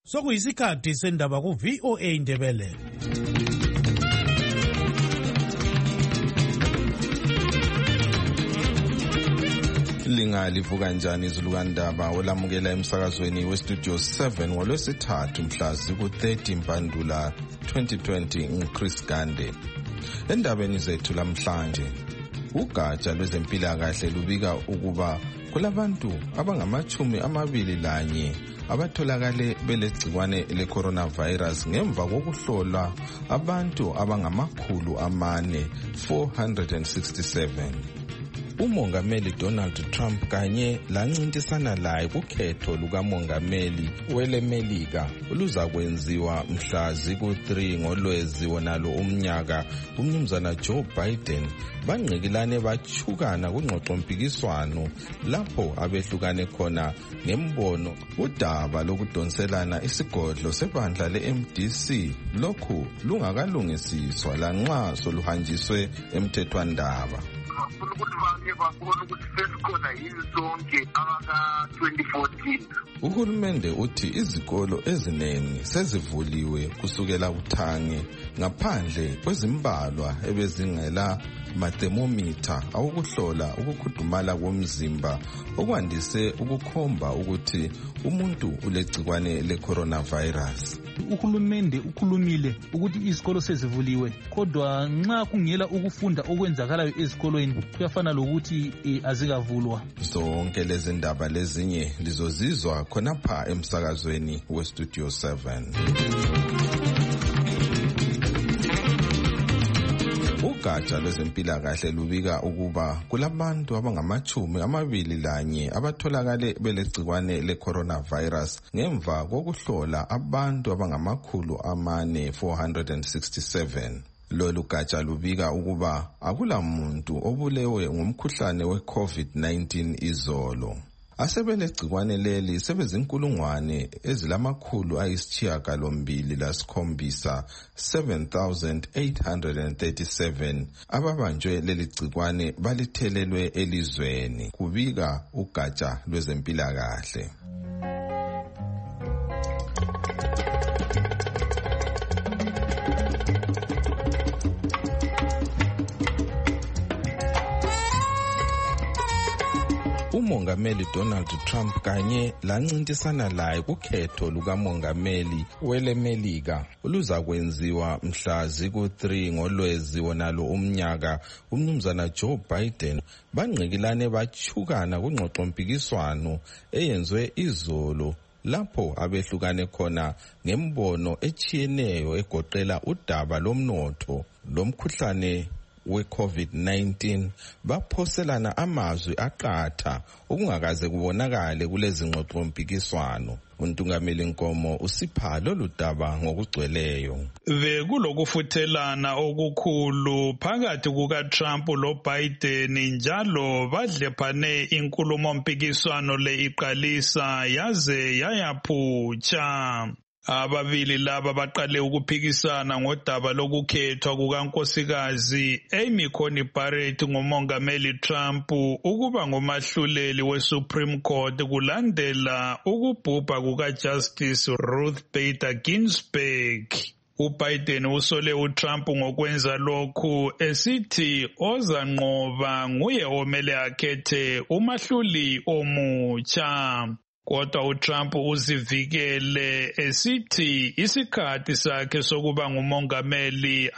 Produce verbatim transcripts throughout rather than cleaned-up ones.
Sokuyisikhathi sendaba ku V O A Ndebele. Lingalivuka njani izulukandaba olamukela emsakazweni westudio seven ngolwesithathu mhla ziku-thirty Mpandula twenty twenty nguChris Gande. Endabeni zethu lamhlanje, ugatsha lwezempilakahle lubika ukuba kulabantu abangamachumi amabili lanye abatholakale belegcikwane le-coronavirus ngemva kokuhlola abantu abangamakhulu amane four hundred sixty-seven. Umongameli Donald Trump kanye lancintisana laye kukhetho lukamongameli welemelika oluzakwenziwa mhla ziku-three ngoLwezi wonalo umnyaka umnumzana Joe Biden bangqikilane bachukana kungxoxompikiswano lapho abehlukane khona ngembono udaba lokudonselana isigodlo sebandla le-M D C lokhu lungakalungisiswa lanxa soluhanjiswe emthethwandaba. Uhulumende uthi izikolo eziningi sezivuliwe kusukela kuthange ngaphandle kwezimbalwa ebezingela mathermometer awukuhlola ukukhudumala komzimba okwandise ukukhomba ukuthi umuntu ulegcikwane le-coronavirus. Uhulumende ukhulumile ukuthi izikolo sezivuliwe, kodwa nxa kungela ukufunda okwenzakalayo ezikolweni kuyafana lokuthi e, azikavulwa. Zonke lezi ndaba lezinye lizozizwa khonapha emsakazweni westudio seven. Ugatsha lwezempilakahle lubika ukuba kulabantu abangamachumi amabili lanye abatholakale belegcikwane le-coronavirus ngemva kokuhlola abantu abangamakhulu amane four hundred sixty-seven. Lolu gatsha lubika ukuba akulamuntu obulewe ngumkhuhlane we-COVID nineteen izolo. Asebelegcikwane leli sebezinkulungwane ezilamakhulu ayisishiyagalombili lasikhombisa seven thousand eight hundred thirty-seven ababanjwe leli gcikwane balithelelwe elizweni, kubika ugatsha lwezempilakahle. Umongameli Donald Trump kanye lancintisana laye kukhetho lukamongameli welemelika oluzakwenziwa mhla ziku-three ngoLwezi wonalo umnyaka umnumzana Joe Biden bangqikilane bachukana kungxoxompikiswano eyenzwe izolo lapho abehlukane khona ngembono echiyeneyo egoqela udaba lomnotho lomkhuhlane we-COVID nineteen baphoselana amazwi aqatha okungakaze kubonakale kulezi ngxoxompikiswano. Untungameli Nkomo usipha lolu daba ngokugcweleyo. Bekulokufuthelana okukhulu phakathi kukaTrump loBiden njalo badlephane inkulumo mpikiswano le iqalisa yaze yayaphutsha. Ababili laba baqale ukuphikisana ngodaba lokukhethwa kukankosikazi Amy Coney Barrett ngumongameli Trump ukuba ngumahluleli we-Supreme Court kulandela ukubhubha kukaJustice Ruth Bader Ginsburg. UBiden usole uTrump ngokwenza lokhu esithi ozanqoba nguye omele akhethe umahluli omutsha. Kodwa uTrump uzivikele esithi isikhathi sakhe sokuba ngumongameli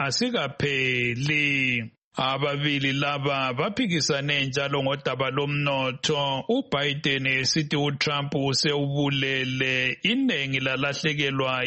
asikapheli. Ababili laba baphikisane njalo ngodaba lomnotho, uBiden esithi uTrump usewubulele iningi lalahlekelwa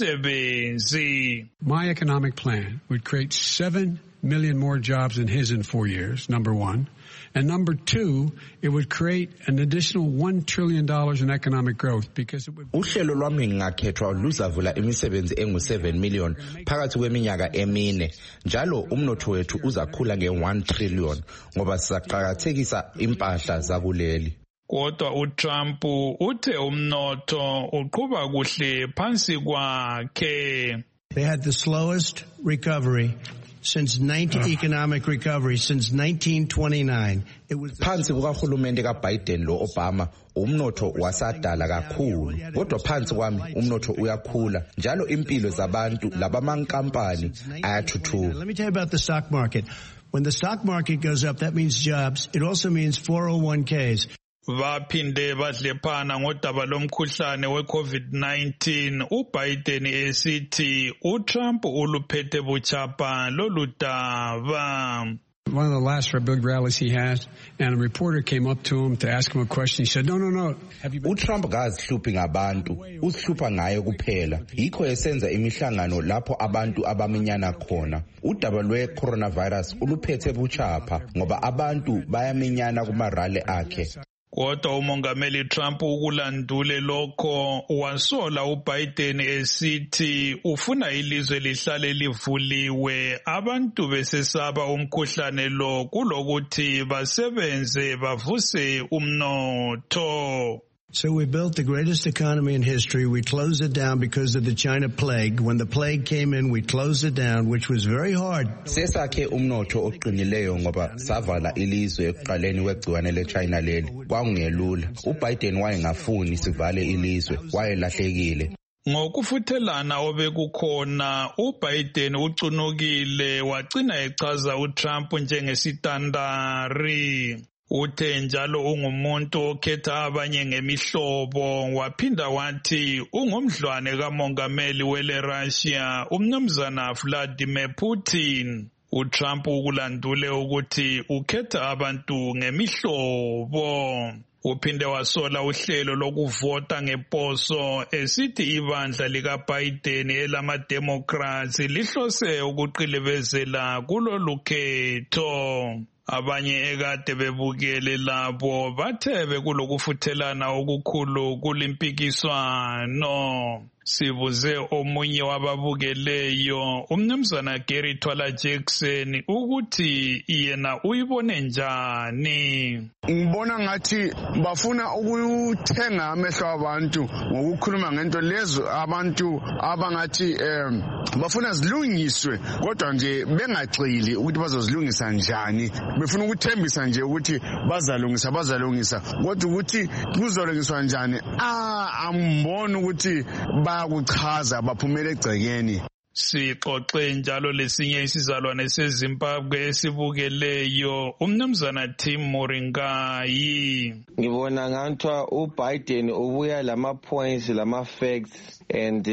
imisebenzi. My economic plan would create seven million more jobs than his in four years, number one. And number two, it would create an additional one trillion dollars in economic growth because it would... Uhlelo lwami ngakhethwa luzavula imisebenzi engu seven million phakathi kweminyaka emine. Njalo umnotho wethu uzakhula nge one trillion ngoba sizaqakathekisa impahla zakuleli. Kodwa uTrump uthe umnotho uqhuba kuhle phansi kwakhe. They had the slowest recovery since nineteen economic recovery since nineteen twenty-nine. It was phansi kukahulumende kaBiden lo Obama umnotho wasadala kakhulu kodwa phansi kwami umnotho uyakhula njalo impilo zabantu labamankampani ayathuthuka. Let me tell you about the stock market. When the stock market goes up, that means jobs. It also means four oh one Ks. Vaphinde badlephana ngodaba lomkhuhlane we-COVID nineteen. uBiden esithi uTrump uluphethe buchapha lolu daba. One of the last big rallies he had, and a reporter came up to him to ask him a question. He said, no, no, no. uTrump kazihluphi ngabantu, uzihlupha ngaye kuphela. Yikho esenza imihlangano lapho abantu abaminyana khona. Udaba lwe-coronavirus uluphethe buchapha ngoba abantu bayaminyana kuma-rally akhe. Kodwa umongameli Trump ukulandule lokho wasola uBiden esithi ufuna ilizwe lihlale livuliwe abantu besesaba umkhuhlane lo kulokuthi basebenze bavuse umnotho. So we built the greatest economy in history. We closed it down because of the China plague. When the plague came in, we closed it down, which was very hard. Sesakhe umnotho oqinileyo ngoba savala ilizwe ekuqaleni kwegciwane leChina leli. Kwakungelula. uBiden wayengafuni sivale ilizwe, wayelahlekile. Ngokufuthelana obekukhona uBiden ucunukile wagcina echaza uTrump njengesitandari. Uthe njalo ungumuntu okhetha abanye ngemihlobo waphinda wathi ungumdlwane kamongameli wele Russia umnumzana Vladimir Putin. uTrump ukulandule ukuthi ukhetha abantu ngemihlobo. Uphinde wasola uhlelo lokuvota ngeposo esithi ibandla likaBiden elama-Democrats lihlose ukuqilibezela kulolu khetho. Abanye ekade bebukele labo bathe bekulokufuthelana okukhulu kulimpikiswano. Sibuze omunye wababukeleyo umnumzana Gary Twala Jackson ukuthi yena uyibone njani. Ngibona ngathi bafuna ukuthenga amehlo abantu ngokukhuluma ngento lezo abantu abangathi eh bafuna zilungiswe kodwa nje bengagxili ukuthi bazozilungisa njani. Befuna ukuthembisa nje ukuthi bazalungisa bazalungisa kodwa ukuthi kuzolungiswa njani ah ambona ukuthi bayakuchaza baphumele egcekeni. Sixoxe njalo lesinye isizalwane seZimbabwe esibukeleyo umnumzana Tim Moringai. Ngibona ngantwa uBiden ubuya lama points lama facts and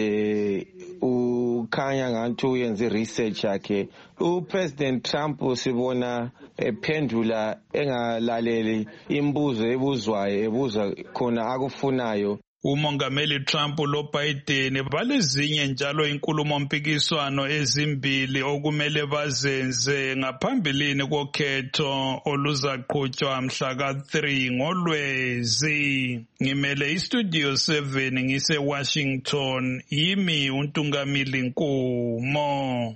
ukhanya ngantwa uyenze research yakhe. uPresident Trump sibona ephendula engalaleli imbuzo ebuzwayo ebuza khona akufunayo. Umongameli Trump lo Biden balezinye njalo inkulumo mpikiswano ezimbili okumele bazenze ngaphambilini kokhetho oluzaqhutshwa mhla ka three ngoLwezi. Ngimele iStudio seven ngise Washington, yimi uNtungamili Nkumo.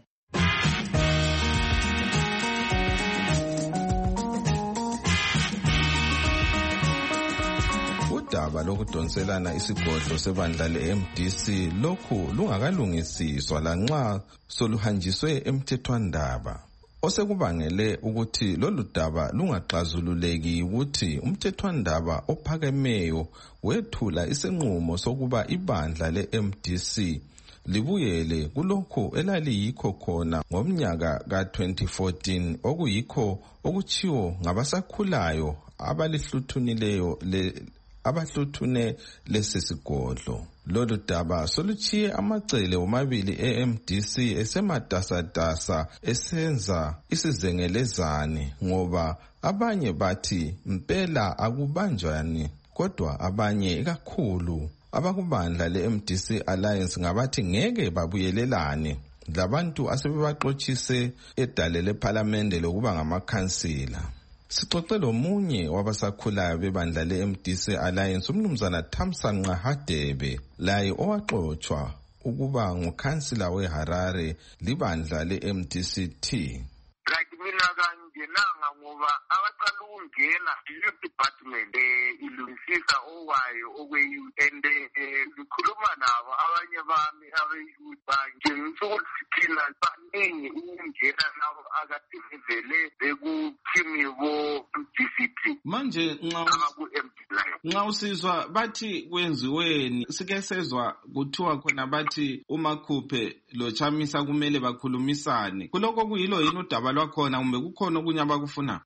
Udaba lokudonselana isigodlo sebandla le-M D C lokhu lungakalungisiswa lanxa soluhanjiswe emthethwandaba. Osekubangele ukuthi lolu daba lungaxazululeki ukuthi umthethwandaba ophakemeyo wethula isinqumo sokuba ibandla le-M D C libuyele kulokho elaliyikho khona ngomnyaka ka twenty fourteen okuyikho okuchiwo ngabasakhulayo abalihluthunileyo le abahluthune lesi sigodlo. Lolu daba soluchiye amacele omabili e-M D C esematasadasa esenza isizengelezane ngoba abanye bathi mpela akubanjani kodwa abanye kakhulu abakubandla le-M D C Alliance ngabathi ngeke babuyelelane labantu asebebaxothise edale lePhalamende lokuba ngamakhansila. Sixoxe lomunye wabasakhulayo bebandla le-M D C Alliance umnumzana Thamsanqa Hadebe laye owaxothwa ukuba ngukhansila weHarare libandla le-M D C T. Mina kangenanga ngoba abaqala ukungena i-youth department ilungisisa owayo okwe-youth and ngikhuluma nabo abanye bami abe-youth bangitshengisa ukuthi thina baningi ukungena labo akade bevele bekuthimi bo-D C T manje nxa abaku-M D layo. nxa usizwa bathi kwenziweni sike sezwa kuthiwa khona bathi uMakhuphe lo Chamisa kumele bakhulumisane. Kuloko kuyilo yini udaba lwakhona kumbe kukhona okunye abakufuna?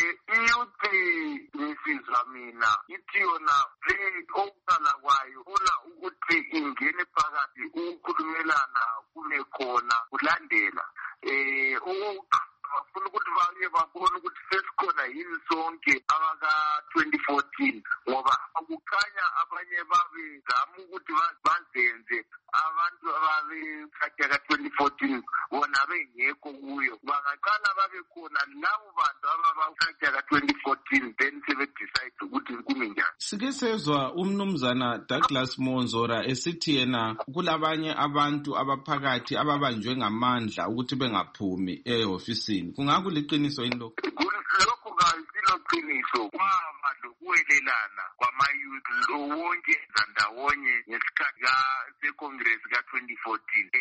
Ngisizwa mina ithi yona le okuqala kwayo ufuna ukuthi ingene phakathi ukukhulumelana kube khona kulandela um bafuna ukuthi baye babone ukuthi sesikhona yini sonke abaka-twenty fourteen ngoba akukhanya abanye babezama ukuthi bazenze abantu ababekhathi ka-twenty fourteen bona bengekho kuyo. Bangaqala babe khona labo bantu ababakhathi ka-twenty fourteen then sebedecide ukuthi kumi njani. Sike sezwa umnumzana Douglas Monzora esithi yena kulabanye abantu abaphakathi ababanjwe ngamandla ukuthi bengaphumi ehofisini. Kungakuliqiniso yini lokho? Lokho kasilo qiniso. Kwaba lokuwelelana kwamayouth wonke ndawonye ngesikhathi secongress ka-twenty fourteen.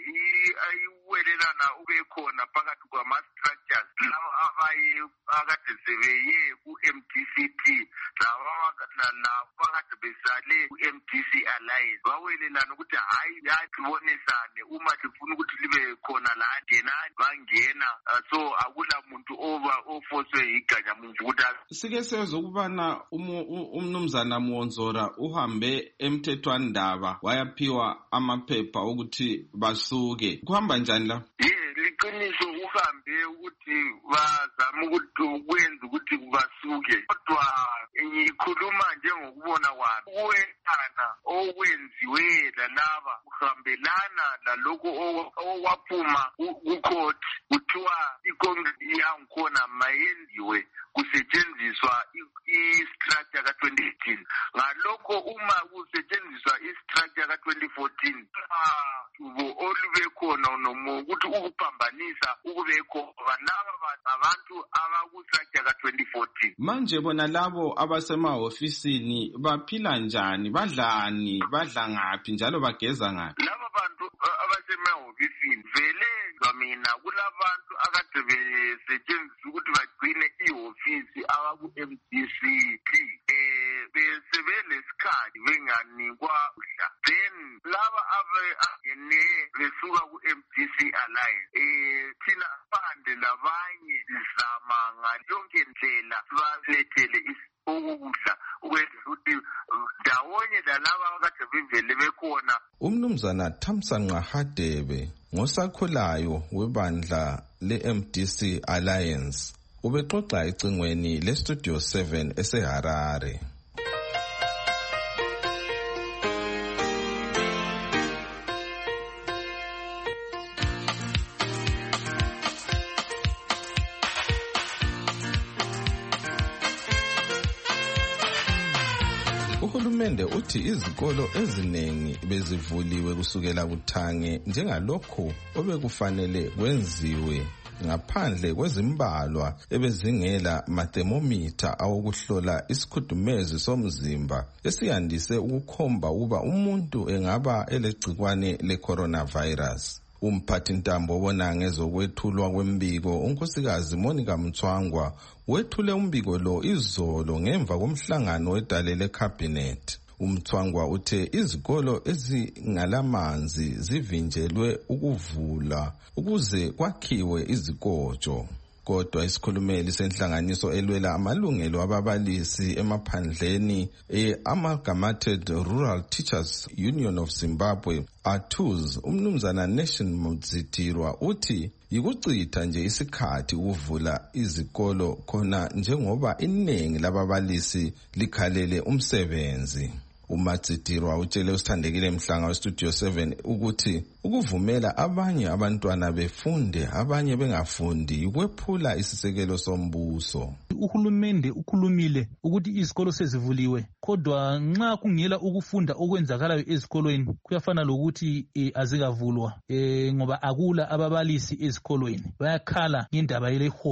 Ayiwelelana ube khona phakathi kwama-structures labo abaye akade sebeye ku-M D C T labo akade besale ku-M D C Alliance bawelelana ukuthi hayi sibonisane uma sifuna ukuthi libe khona la ngenani bangena so akula muntu ofoswe yiganyamuntu ukuthi sike sezwa ukubana umnumzana Monzora uhambe emthethwandaba wayaphiwa amaphepha ukuthi basuke. Kuhamba njani la? Ye liqiniso uhambe ukuthi bazama ukuthi kwenza ukuthi basuke kodwa ngikhuluma njengokubona kwami uwelana okwenziwe lalaba uhambelana laloko owaphuma kucourt kuthiwa icongress yangikhona mayenziwe kusetshenziswa i-structure ka-twenty eighteen. Ngalokho uma kusetshenziswa i-structure ka-twenty fourteen olube khona nomo ukuthi ukuphambanisa ukube khona laba abantu abaku-structure ka-twenty fourteen. Manje bona labo abasemahofisini baphila njani, badlani, badla ngaphi njalo bageza ngaphi? Laba bantu abasemahofisini vele mina kulabantu akade besetshenziswa ukuthi bagcine ihofisi abaku-M D C T um besebelesikhathi benganikwa udla. Then laba abangene besuka ku-M D C Alliance um thina abande labanye sizama ngayonke ndlela sibalethele ukudla ukwenza ukuthi ndawonye lalaba akade bevele bekhona. Umnumzana Thamsanqa Hadebe ngosakhulayo webandla le-M D C Alliance ubexoxa ecingweni le-Studio seven eseHarare. Uhulumende uthi izikolo ezinengi bezivuliwe kusukela kuthange njengalokho obekufanele kwenziwe ngaphandle kwezimbalwa ebezingela mathermometer awokuhlola isikhudumezi somzimba esiyandise ukukhomba ukuba umuntu engaba elegcikwane le-coronavirus. Umphathintambo obona ngezokwethulwa kwembiko unkosikazi Monica Mthwangwa wethule umbiko lo izolo ngemva komhlangano wedale lecabinet. Umthwangwa uthe izikolo ezingalamanzi zivinjelwe ukuvula ukuze kwakhiwe izikotsho. Kodwa isikhulumeli senhlanganiso elwela amalungelo ababalisi emaphandleni e-Amalgamated Rural Teachers Union of Zimbabwe A T U Z umnumzana Nation Mudzitirwa uthi yikucitha nje isikhathi ukuvula izikolo khona njengoba iningi lababalisi likhalele umsebenzi. uMatsitirwa utshele usithandekile Mhlanga weStudio seven ukuthi ukuvumela abanye abantwana befunde abanye bengafundi ukwephula isisekelo sombuso. Uhulumende ukhulumile ukuthi izikolo sezivuliwe kodwa nxa kungela ukufunda okwenzakalayo ezikolweni kuyafana lokuthi e, azikavulwa e, ngoba akula ababalisi ezikolweni bayakhala ngendaba yeleholo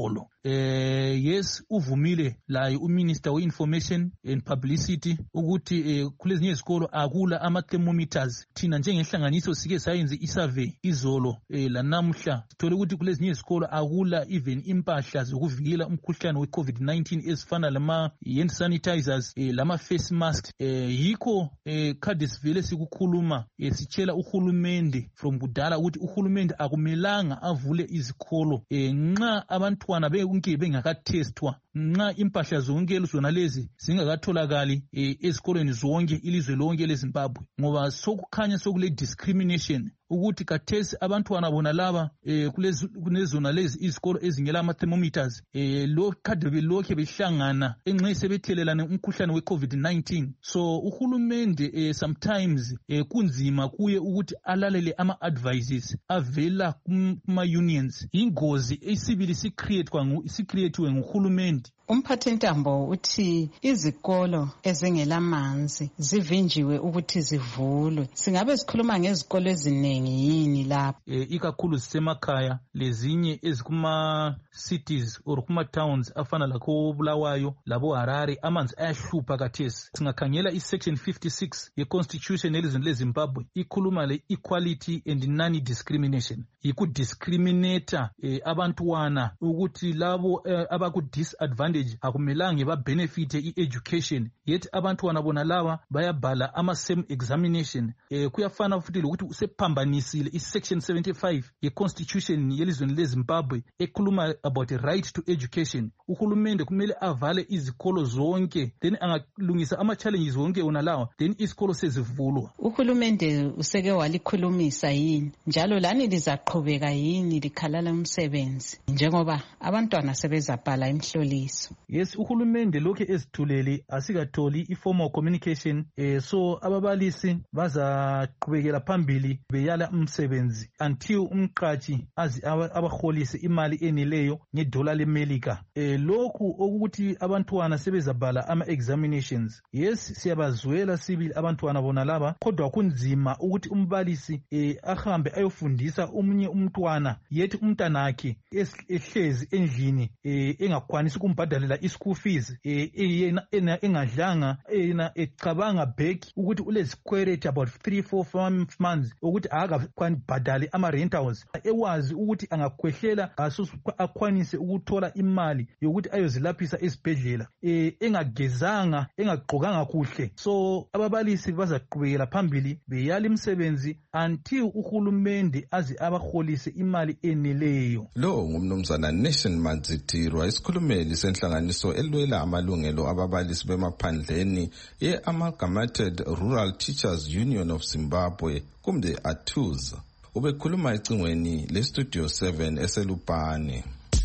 eh yes uvumile laye uminister we-information and publicity ukuthi eh, kulezinye izikolo akula ama-thermometers. Thina njengenhlanganiso sike sayenze isurvey izolo eh, lanamuhla sithole ukuthi kulezinye izikolo akula even impahla zokuvikela umkhuhlane we-covid nineteen ezifana lama-hand sanitizers eh, lama-face masks. eh, yikho eh, kade sivele sikukhuluma eh, sitshela uhulumende from kudala ukuthi uhulumende akumelanga avule izikolo eh, nxa abantwana benke bengakathestwa, nxa impahla zonke zona lezi zingakatholakali eh, ezikolweni zonke ilizwe lonke leZimbabwe, ngoba sokukhanya sokule discrimination ukuthi kathesi abantwana bona laba eh, kulezona lezi izikolo ezingela ama-thermometers eh, lo kade belokhe behlangana enxa sebethelelana umkhuhlane we-covid nineteen. So uhulumende eh, sometimes eh, kunzima kuye ukuthi alalele ama-advices avela kuma-unions. Ingozi isibili sicreatwe nguhulumende. Umphathintambo uthi izikolo ezingelamanzi zivinjiwe ukuthi zivulwe. Singabe sikhuluma ngezikolo eziningi yini lapho? E, ikakhulu zisemakhaya lezinye ezikuma cities or kuma towns afana lakho Bulawayo labo Harare amanzi ayahlupha kathesi. Singakhangela isection fifty-six ye-constitution yelizweni leZimbabwe ikhuluma le equality and non-discrimination. Ikudiscriminata e, abantwana ukuthi labo e, abaku-disadvantage akumelange babenefite i-education, yet abantwana bona laba bayabhala ama-same examination. E, kuyafana futhi lokuthi usephambanisile i-section seventy-five ye-constitution yelizweni leZimbabwe ekhuluma about the right to education. Uhulumende kumele avale izikolo zonke, then angalungisa ama-challenges wonke wona lawa, then izikolo sezivulwa. Uhulumende useke walikhulumisa yini njalo lani lizaqhubeka yini likhalala umsebenzi njengoba abantwana sebezabhala imhloliso? Yes, uhulumende lokhe ezithulele asikatholi i-formal communication eh, so ababalisi bazaqhubekela phambili beyala umsebenzi until umqatshi azi abaholise imali enileyo ngedola leMelika. Eh, lokhu ukuthi abantwana sebezabhala ama-examinations, yes siyabazwela sibili abantwana bona laba, kodwa kunzima ukuthi umbalisi eh, ahambe ayofundisa umunye umntwana yethi umntanakhe ehlezi endlini eh, engakwanisi ukumbhadalela i-school fees eh, yena engadlanga yena ecabanga back ukuthi ulezikwereti about three four months ukuthi akabhadali ama-rentals, ewazi ukuthi angakhwehlela ngaso akwanise ukuthola imali yokuthi ayozilaphisa esibhedlela, eh, engagezanga engagqokanga kuhle. So ababalisi bazaqhubekela phambili beyala imsebenzi until uhulumende azi abaholise imali eneleyo. Lo ngumnumzana Nation Manzitirwa, isikhulumeli senhlanganiso elwela amalungelo ababalisi bemaphandleni ye-Amalgamated Rural Teachers Union of Zimbabwe kumbe ATUZA. Ubekhuluma ecingweni le-Studio seven eselupane.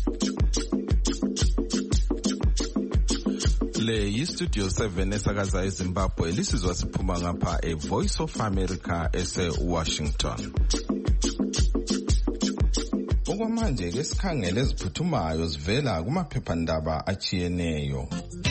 Le yi-Studio seven esakaza eZimbabwe, lisizwa siphuma ngapha e-Voice of America ese-Washington. Okwamanje ke sikhangele eziphuthumayo zivela kumaphephandaba achiyeneyo.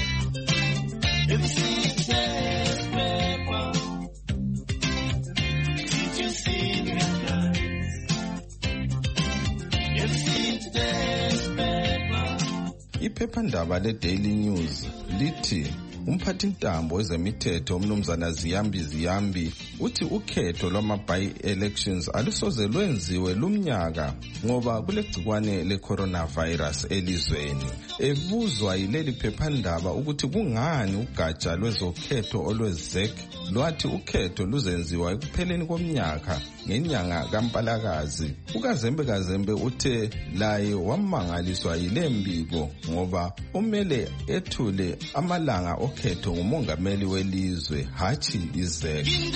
Iphephandaba le-Daily News lithi umphathintambo wezemithetho umnumzana Ziyambi Ziyambi uthi ukhetho lwama-by-elections alusoze lwenziwe lumnyaka ngoba kulegcikwane le-coronavirus elizweni. Ebuzwa yileli phephandaba ukuthi kungani ugatsha lwezokhetho olwe-Z E C lwathi ukhetho luzenziwa ekupheleni komnyaka ngenyanga kaMpalakazi, uKazembe Kazembe uthe laye wamangaliswa yile mbiko ngoba umele ethule amalanga okhetho ngumongameli welizwe hathi i-Z E C.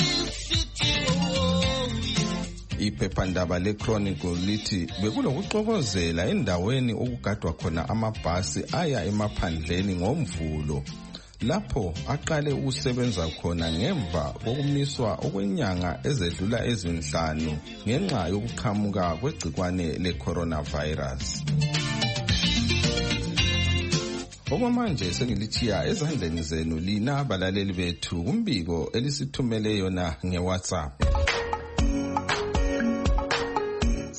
Iphephandaba le-Chronicle lithi bekulokuxokozela endaweni okugadwa khona amabhasi aya emaphandleni ngomvulo, lapho aqale ukusebenza khona ngemva kokumiswa okwenyanga ezedlula ezinhlanu ngenxa yokuqhamuka kwegcikwane le-coronavirus. Okwamanje sengilithiya ezandleni zenu lina abalaleli bethu kumbiko elisithumele yona nge-WhatsApp.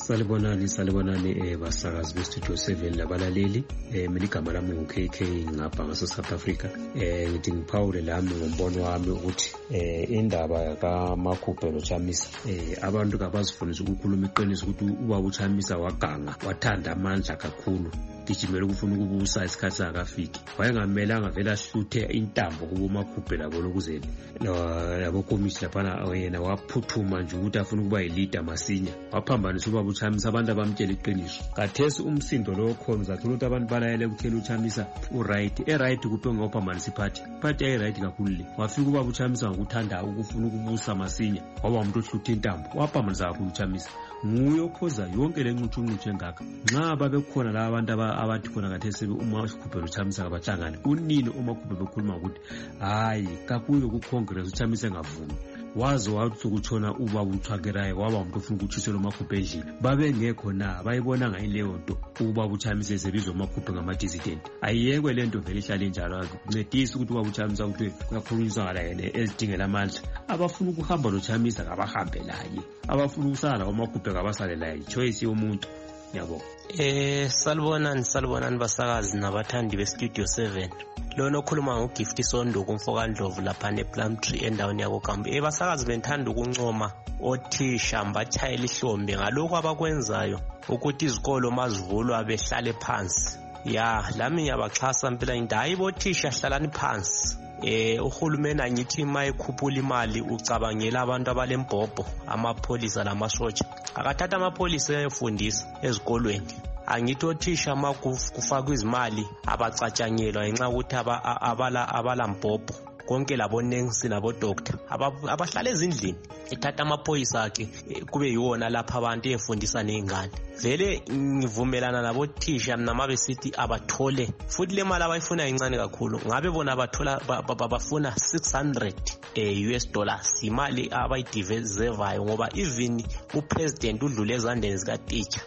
Salibonani salibonani eh basakazi be Studio seven labalaleli eh mina igama lami ngu-K K ngapha ngaso South Africa eh ngithi ngiphawule lami ngombono wami ukuthi eh indaba kaMakhuphe noChamisa eh abantu kabazifundisa ukukhuluma iqiniso ukuthi ubaba uChamisa waganga wathanda amandla kakhulu gijimela ukufuna ukubusa isikhathi singakafiki wayengamelanga vele ahluthe intambo kubo Makhuphe labo lokuzeni labo komisi lapha yena waphuthuma nje ukuthi afuna ukuba yileader masinya waphambanisa ubaba uChamisa abantu abamtshela iqiniso kathesi umsindo lo khona uzathola ukuthi abantu balayele ukuthela uChamisa uright eright kuphe ngophambanisa iphathi iphathi ayiright kakhulu le wafika ubaba uChamisa ngokuthanda ukufuna ukubusa masinya waba umuntu ohluthe intambo waphambanisa kakhulu uChamisa nguye ophoza yonke le ncutshu ncutshu engaka nxa babekhona la abantu abathi khona kathesi uMakhuphe noChamisa kabahlangane unini uMakhuphe bekhuluma ukuthi hayi kakuyo ku Congress uChamisa engavumi waze wathi ukutshona ubaba uThwakeraye waba umuntu ofuna ukuthisela uMakhuphe endlini babengekho na bayibona ngayileyo nto ubaba uChamisa esebizwa uMakhuphe ngama-dissident ayiyekwe lento vele ihlale njalo ncedisa ukuthi ubaba uChamisa ukuthi kuyakhulunyiswa ngala yena ezidingela amandla abafuna ukuhamba noChamisa kabahambe laye abafuna ukusala uMakhuphe kabasale laye choice yomuntu yabo. Eh salibonani salibonani basakazi nabathandi be Studio seven. Lona okhuluma ngoGift Sonduku umfokandlovu lapha nePlumtree endaweni yakoGambu. Eh basakazi benthanda ukuncoma othisha mbatshayela ihlombe ngalokho abakwenzayo ukuthi izikolo mazivulwa behlale phansi. Ya lami ngiyabaxhasa impela into hayibo thisha hlalani phansi. Eh uhulumeni angithi mayekhuphula imali ucabangela abantu abalembhobho amapolisa lamasotsha akathatha amapolisa ayefundisa ezikolweni angithi othisha makufakwa izimali abacatshanyelwa ngenxa ukuthi abala abalambhobho konke labo nurse nabo doctor abahlala ezindlini ethatha amaphoyisa akhe kube yiwona lapha abantu efundisa nezingane vele ngivumelana nabo thisha nama besithi abathole futhi le mali abayifuna incane kakhulu ngabe bona abathola bafuna six hundred eh U S dollars imali abayidivezevayo ngoba even upresident udlule ezandeni zika teacher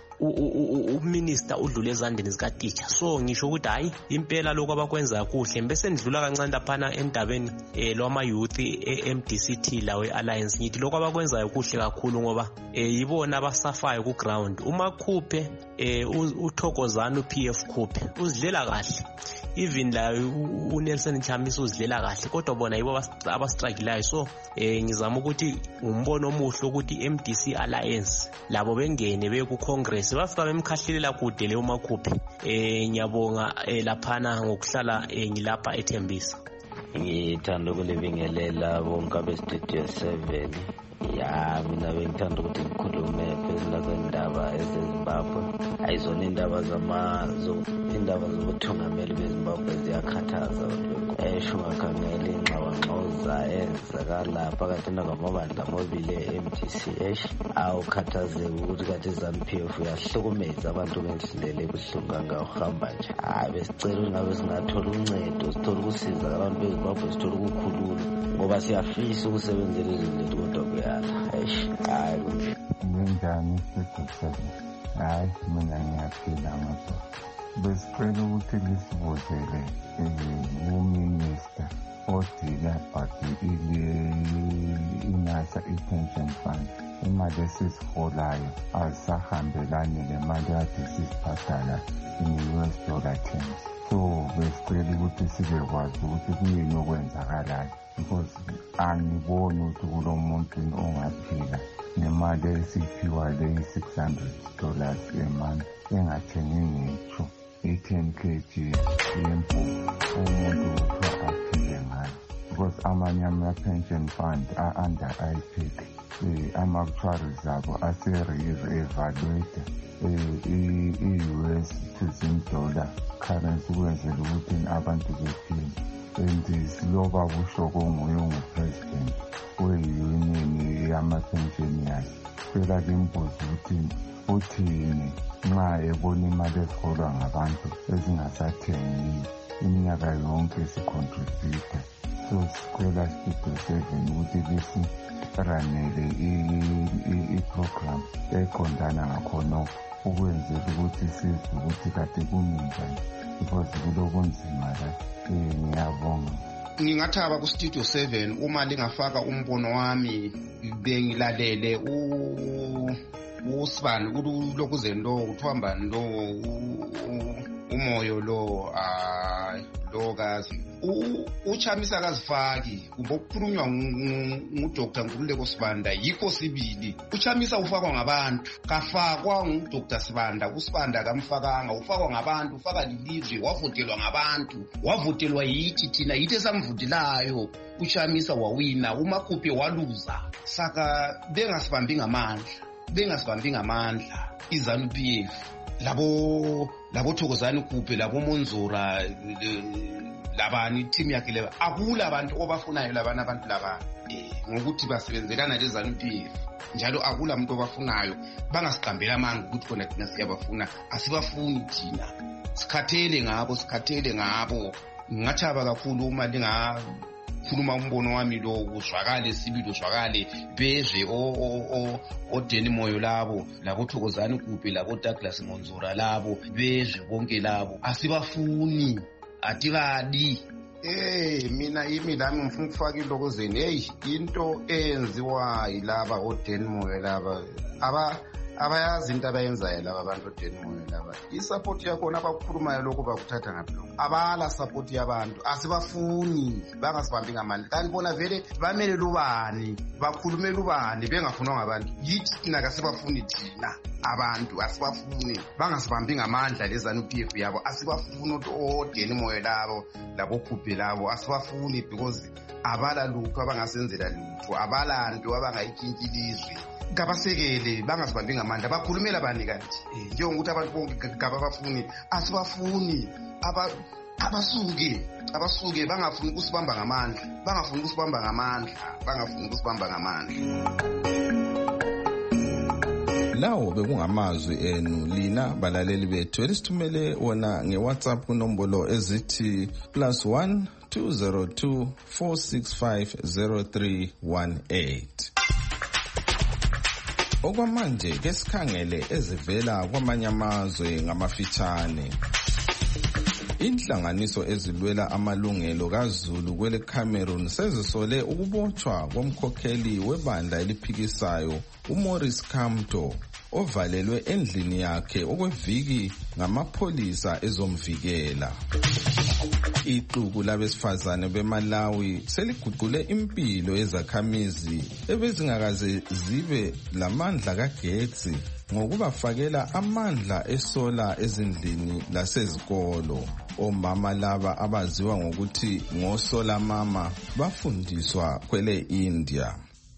uminister udlule ezandeni zika teacher so ngisho ukuthi hayi impela lokho abakwenza kuhle bese ndlula kancane laphana endabeni eh lwama youth e-M D C T lawe alliance ngithi lokho abakwenzayo kuhle kakhulu ngoba eh yibona abasafayo ku ground uMakhuphe eh uThokozana uP F Khuphe uzidlela kahle even la uNelson Chamisa uzidlela kahle kodwa bona yibo abastruggle so eh ngizama ukuthi umbono omuhle ukuthi i-M D C alliance labo bengene beye ku Congress bafika bemkhahlilela kude le uMakhuphe eh ngiyabonga laphana ngokuhlala ngilapha eThembisa. Ngithanda ukulibingelela bonke abe Studio seven. Ya mina bengithanda ukuthi ngikhulume phezulu kwendaba ezeZimbabwe ayizona indaba zamazo indaba zokuthungameli beZimbabwe ziyakhathaza esho ngakhangela ingxawanxoza ezakala phakathi namabandla amabili e-M D C H awukhathazeka ukuthi kathi ZANU-P F uyahlukumeza abantu ngendlela ebuhlungu ngahamba nje hayi besicela ngabe singathola uncedo sithola ukusiza abantu beZimbabwe sithola ukukhulula ngoba siyafisa ukusebenzela izinto kodwa kuyala eish hayi njani sisizwe hayi mina ngiyaphila ngapha besicela ukuthi lisibozele uMinister odila but inasa i-pension fund imali esiziholayo azisahambelani nemali kade sisibhadala in-U S dollar terms so besicela ukuthi sibekwazi ukuthi kuyini okwenzakalayo because angiboni ukuthi kulo muntu ongaphila nemali esiphiwa le six hundred dollars a month engathengi ngitsho i-ten kg yempuku umuntu kuthiwa aphile ngayo because amanye ama-pension fund a-under I P E C ama-actuaries zabo ase-re-evaluate i-U S to zim dollar currency ukwenzela ukuthi abantu bephile and siloba kusho konguye ungupresident we-union yama-pensioners phela kimbuza ukuthi uthini nxa ebona imali eziholwa ngabantu ezingasathengi iminyaka yonke sicontribute so sicela Studio seven ukuthi besiranele i-program eqondana ngakhona ukwenzela ukuthi sizwe ukuthi kade kumi njani because kulokunzima la ngiyabonga. Ngingathaba ku-Studio seven uma lingafaka umbono wami bengilalele usibani kulokuzeni lo kuthwambani lo umoyo lo hayi lo kazi uchamisa kazifaki kumbe ukukhulunywa ngudoktor Nkululeko Sibanda yikho sibili. Uchamisa ufakwa ngabantu, kafakwa ngudoktor Sibanda. uSibanda kamfakanga, ufakwa ngabantu, ufaka lilizwe, wavotelwa ngabantu, wavotelwa yithi thina, yithi esamvutilayo. Uchamisa wawina, uMakhuphe waluza. Saka bengasibambi ngamandla, bengasibambi ngamandla iZANU P F, labo labo Thokozani Khuphe, labo Monzura, labani team yakhe leba, akula abantu obafunayo labana abantu laba eh ngokuthi basebenzelana leZANU P F, njalo akula umuntu obafunayo. Bangasiqambela amanga ukuthi khona thina siyabafuna, asibafuni thina, sikhathele ngabo, sikhathele ngabo. Ngathaba kakhulu uma linga khuluma umbono wami lo uzwakale sibili, uzwakale bezwe o o o Deni Moyo labo, labo Thokozani Khuphe, labo Douglas Monzura labo, bezwe bonke labo, asibafuni, atikadi. Eh mina yimi lami ngifuna ukufaka intokozeni. Hey, into enziwa yilaba o Deni Moyo laba, aba abayazi into abayenzayo laba abantu Deni Moyo laba. I-support yakhona abakukhulumayo lokho bakuthatha ngaphi lokho? Abala support yabantu, asibafuni, bangasibambi ngamandla. Kanti bona vele bamele lubani, bakhulume lubani bengafunwa ngabantu. Yithi thina kasibafuni thina abantu, asibafuni, bangasibambi ngamandla leZANU P F yabo, asibafuni o Deni Moyo labo, labo Khuphe labo, asibafuni because abala lutho abangasenzela lutho, abala nto abangayitshintshilizwe. Kabasekele, bangasibambi ngamandla, bakhulumela bani kanti njengokuthi abantu bonke kababafuni, asibafuni. aba abasuke abasuke bangafuni ukusibamba ngamandla, bangafuni ukusibamba ngamandla, bangafuni ukusibamba ngamandla. Lawo bekungamazwi enu lina balaleli bethu elisithumele wona ngeWhatsApp kunombolo ezithi plus one two zero two four six five zero three one eight. Okwamanje ke sikhangele ezivela kwamanye amazwe ngamafitshane. Inhlanganiso ezilwela amalungelo kaZulu kwele Cameroon sezisole ukubotshwa komkhokheli webandla eliphikisayo uMaurice Kamto, ovalelwe endlini yakhe okweviki ngamapholisa ezomvikela. Iqhubu labesifazane beMalawi seliguqule impilo yezakhamizi ebezingakaze zibe lamandla kagetsi ngokubafakela amandla esola ezindlini lasezikolo. Omama laba abaziwa ngokuthi ngosola mama bafundiswa kwele India.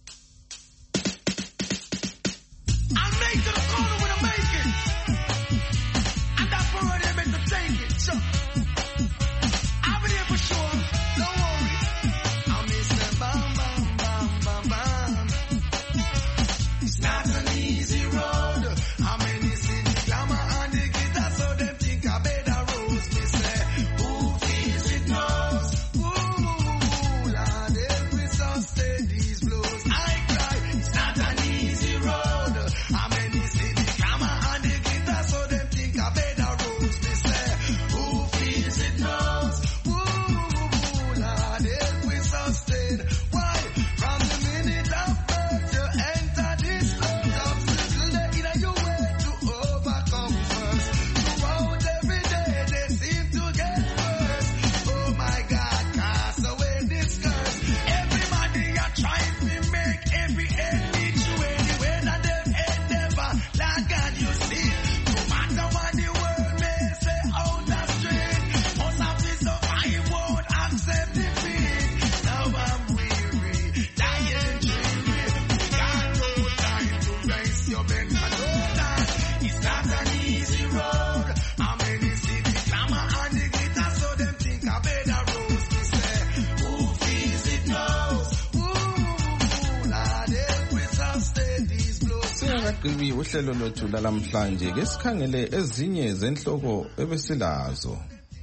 Qhibi uhlelo lwethu lalamhlanje ke sikhangele ezinye zenhloko ebesilazo.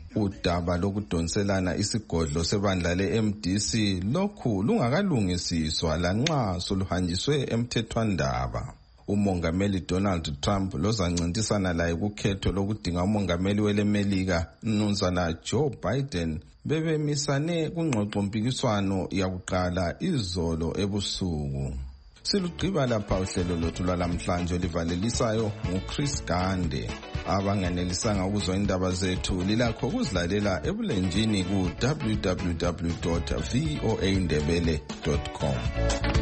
Udaba lokudonselana isigodlo sebandla le-M D C lokhu lungakalungisiswa lanxa soluhanjiswe emthethwandaba. Umongameli Donald Trump lozancintisana laye kukhetho lokudinga umongameli weleMelika Mnumzana Joe Biden bebemisane kungxoxo mpikiswano yakuqala izolo ebusuku. Silugqiba lapha uhlelo lothu lwalamhlanje olivalelisayo nguChris Gande. Abanganelisanga ukuzwa indaba zethu lilakho ukuzilalela ebulenjini ku w w w dot v o a ndebele dot com.